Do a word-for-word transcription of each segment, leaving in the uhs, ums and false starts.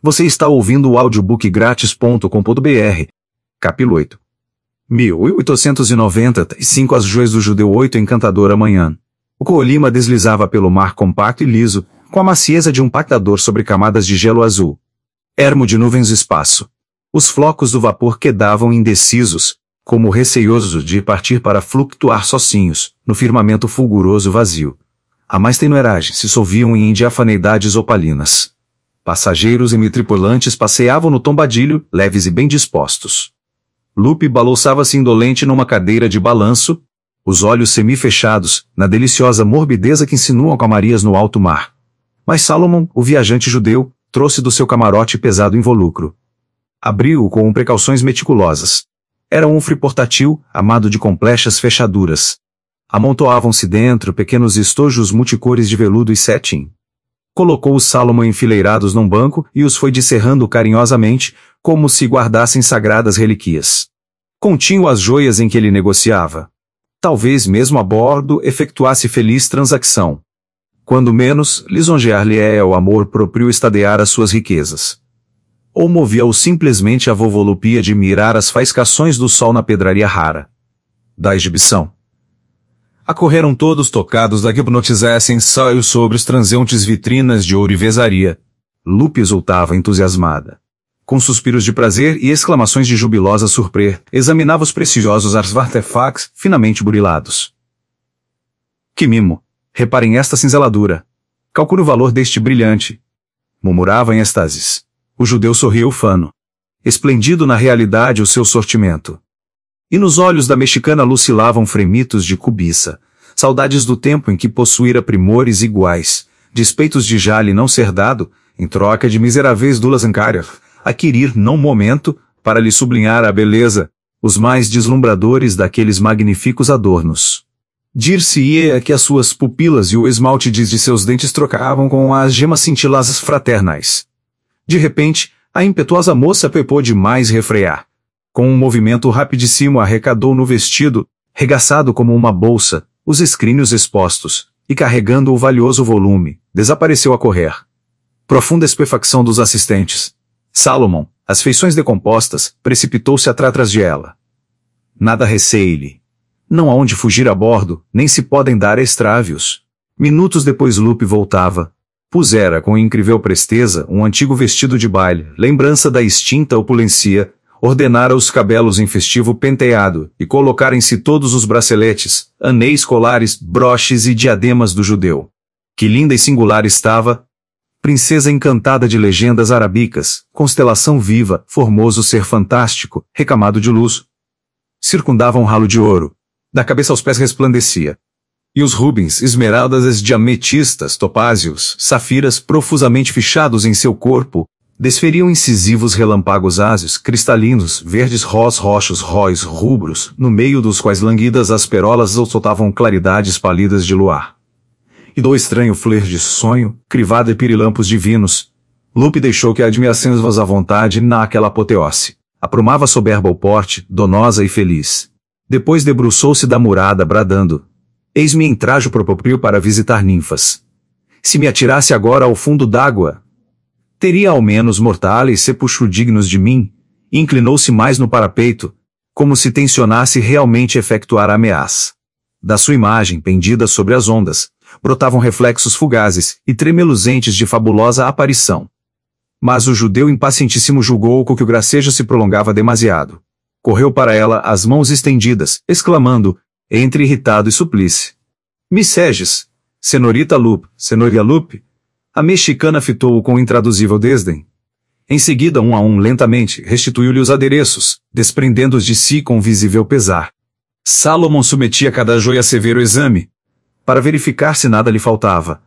Você está ouvindo o audiobook grátis ponto com ponto br. Capítulo oito. mil oitocentos e noventa e cinco As Joias do Judeu oito Encantadora manhã. O Colima deslizava pelo mar compacto e liso, com a macieza de um pactador sobre camadas de gelo azul. Ermo de nuvens o espaço. Os flocos do vapor quedavam indecisos, como receiosos de partir para flutuar sozinhos, no firmamento fulguroso vazio. A mais tenueragem se solviam em diafaneidades opalinas. Passageiros e tripulantes passeavam no tombadilho, leves e bem dispostos. Lupe balouçava-se indolente numa cadeira de balanço, os olhos semifechados, na deliciosa morbideza que insinuam calmarias no alto mar. Mas Salomon, o viajante judeu, trouxe do seu camarote pesado invólucro. Abriu-o com precauções meticulosas. Era um ufre portátil, amado de complexas fechaduras. Amontoavam-se dentro pequenos estojos multicores de veludo e cetim. Colocou os Salomon enfileirados num banco e os foi descerrando carinhosamente, como se guardassem sagradas relíquias. Continham as joias em que ele negociava. Talvez mesmo a bordo efetuasse feliz transação. Quando menos, lisonjear-lhe-é o amor próprio estadear as suas riquezas. Ou movia-o simplesmente a volvolupia de mirar as faiscações do sol na pedraria rara da exibição. Acorreram todos tocados da que hipnotizassem saios sobre os transeuntes vitrinas de ouro e vezaria. Lupe exultava entusiasmada. Com suspiros de prazer e exclamações de jubilosa surpresa, examinava os preciosos artefatos finamente burilados. Que mimo! Reparem esta cinzeladura. Calcule o valor deste brilhante. Murmurava em êxtases. O judeu sorriu ufano. Esplendido na realidade o seu sortimento. E nos olhos da mexicana lucilavam fremitos de cobiça, saudades do tempo em que possuíra primores iguais, despeitos de já lhe não ser dado, em troca de miseráveis dulas ancárias, adquirir num momento, para lhe sublinhar a beleza, os mais deslumbradores daqueles magníficos adornos. Dir-se-ia que as suas pupilas e o esmalte de seus dentes trocavam com as gemas cintilosas fraternais. De repente, a impetuosa moça pepou demais refrear. Com um movimento rapidíssimo arrecadou no vestido, regaçado como uma bolsa, os escrínios expostos, e carregando o valioso volume, desapareceu a correr. Profunda estupefacção dos assistentes. Salomon, as feições decompostas, precipitou-se atrás de ela. Nada receie-lhe. Não há onde fugir a bordo, nem se podem dar extrávios. Minutos depois Lupe voltava. Pusera com incrível presteza um antigo vestido de baile, lembrança da extinta opulência, ordenara os cabelos em festivo penteado e colocar em si todos os braceletes, anéis colares, broches e diademas do judeu. Que linda e singular estava! Princesa encantada de legendas arabicas, constelação viva, formoso ser fantástico, recamado de luz. Circundava um ralo de ouro. Da cabeça aos pés resplandecia. E os rubens, esmeraldas de ametistas, topázios, safiras profusamente fichados em seu corpo, desferiam incisivos relâmpagos ázeos, cristalinos, verdes ros roxos róis rubros, no meio dos quais languidas as perolas soltavam claridades pálidas de luar. E do estranho fler de sonho, crivado de pirilampos divinos, Lupe deixou que a admiração à vontade naquela apoteose. Aprumava soberba o porte, donosa e feliz. Depois debruçou-se da murada, bradando. Eis-me em trajo propício para visitar ninfas. Se me atirasse agora ao fundo d'água, teria ao menos mortais sepulcro dignos de mim, e inclinou-se mais no parapeito, como se tencionasse realmente efetuar a ameaça. Da sua imagem, pendida sobre as ondas, brotavam reflexos fugazes e tremeluzentes de fabulosa aparição. Mas o judeu impacientíssimo julgou que o gracejo se prolongava demasiado. Correu para ela as mãos estendidas, exclamando, entre irritado e suplice. Misseges, senorita Lupe, senoria Lupe. A mexicana fitou-o com intraduzível desdém. Em seguida, um a um, lentamente, restituiu-lhe os adereços, desprendendo-os de si com visível pesar. Salomon submetia cada joia a severo exame, para verificar se nada lhe faltava.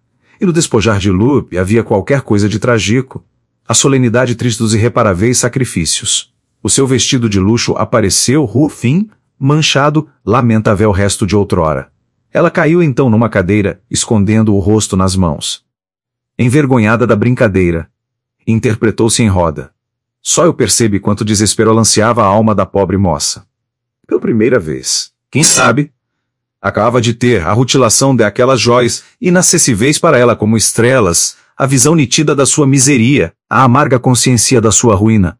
E no despojar de Lupe havia qualquer coisa de trágico, a solenidade triste dos irreparáveis sacrifícios. O seu vestido de luxo apareceu, rufim, manchado, lamentável resto de outrora. Ela caiu então numa cadeira, escondendo o rosto nas mãos. Envergonhada da brincadeira, interpretou-se em roda. Só eu percebi quanto desespero lanceava a alma da pobre moça. Pela primeira vez, quem sabe, acabava de ter a rutilação daquelas jóias, inacessíveis para ela como estrelas, a visão nítida da sua miseria, a amarga consciência da sua ruína.